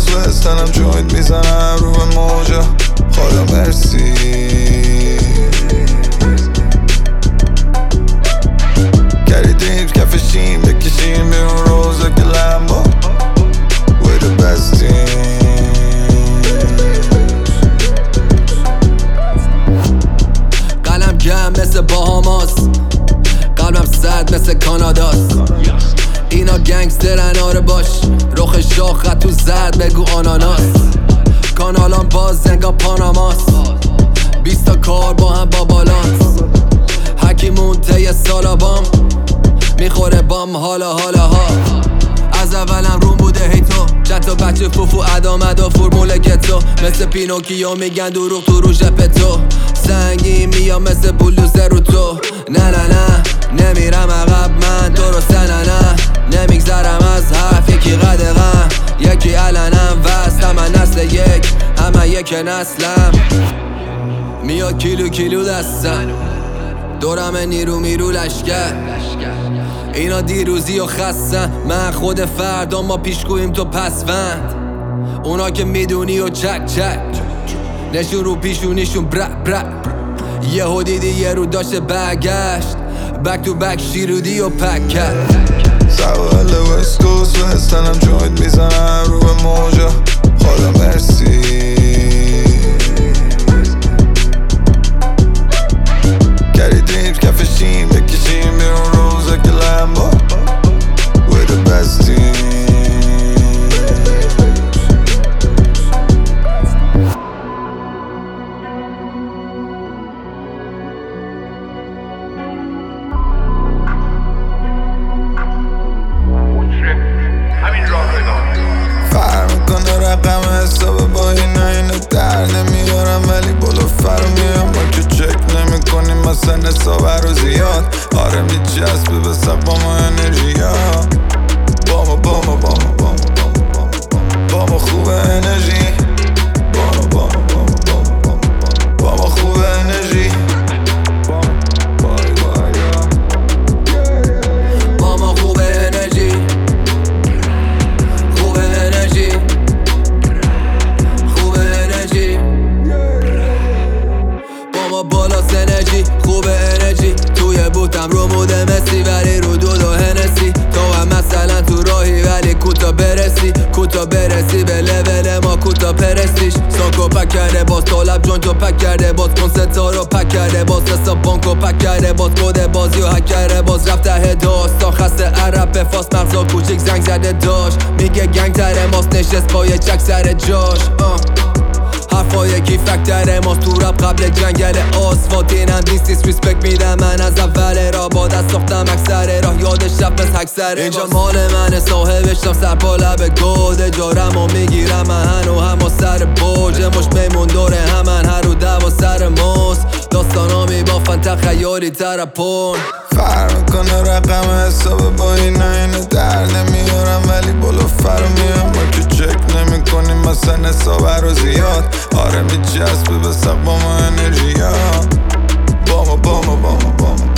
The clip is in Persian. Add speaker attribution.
Speaker 1: و استنم جوینت میزنم رو به موجا. خدا مرسی. کردیم کفشیم بکشیم بیرون روزا که لمبا We're the best team.
Speaker 2: قلم گرم مثل باهاماس، قلبم سرد مثل کاناداست. اینا گنگسترن آره باش، رخ شاخ تو زرد بگو آناناس. کانالان باز زنگا پاناماست، 20 تا کار با هم با بالانس. حکیمون طی سالا بام میخوره بام حالا ها. از اولم روم بوده هی تو چند تا بچه فوفو ادامدا فرمول گتو مثل پینوکیو میگن دروغ تو رو ژپتو. سنگین میام مثل بلوزه رو تو. نه نمیرم عقب من درسته نه نمیگذرم از حرف. یکی قدغم یکی علنم وست. من نسل یک همه یک نسلم. میاد کیلو دستم دورم نیرو میرو لشکر. اینا دیروزی و خستن من خود فردا ما پیشگویم تو پسوند. اونا که میدونی و چک نشون رو پیشونیشون برا یهو دیدی یه رو داشته برگشت بک تو بک شیرودی و پک کرد.
Speaker 1: سوال وست کوست و استنم جوینت میزنم رو به موجا. خدا مرسی. کردیم کفشیم بکشیم بیرون روزا که لمبا We're the best team. فرق میکنه رقم حساب با اینو در نمیارم ولی بالا فرو میام. ما که چک نمیکنیم مثلا حساب رو زیاد. آره میچسبه به سقام و انرژیا. با ما خوبه انرژی. با ما خوبه انرژی.
Speaker 2: با ما خوبه انرژی. خوبه انرژی. خوبه انرژی. با ما بالاست انرژی. خوبه انرژی. توی بوتم رو موده مسی ولی رو دود و هنسی. تو هم مثلا تو راهی ولی کوتا برسی به لول ما کوتا پرستیش. ساکو پک کرده باز طالب جون تو پک کرده باز کنستا رو پک کرده باز حساب بانکو پک کرده باز کد بازی و هک کرده باز رفت ته داستان خسته عرب به فاس مغزا کوچیک زنگ زده داشت. میگه گنگ تره ماست نشست با یه چک سر جاش. حرفای کی فکتره ماست تو رب قبل جنگل آسفالت. اینم دیس ریسپکت میدم من از اول را با دست ساختم اکثر راه یادش رفت از حکسر. اینجا مال منه صاحبشم سر پا لب گوده جارم و میگیرم من هنو هم و سر بوجه مش میمون دوره همن هر رو دو سر موست. داستانا میبافن تخیالی ترپون.
Speaker 1: فرق میکنه رقم حساب با اینو در نمیارم ولی بالا فرو میام. ما که چک نمیکنیم مثلا حساب رو زیاد. آره میچسبه به سقام و انرژیا. با ما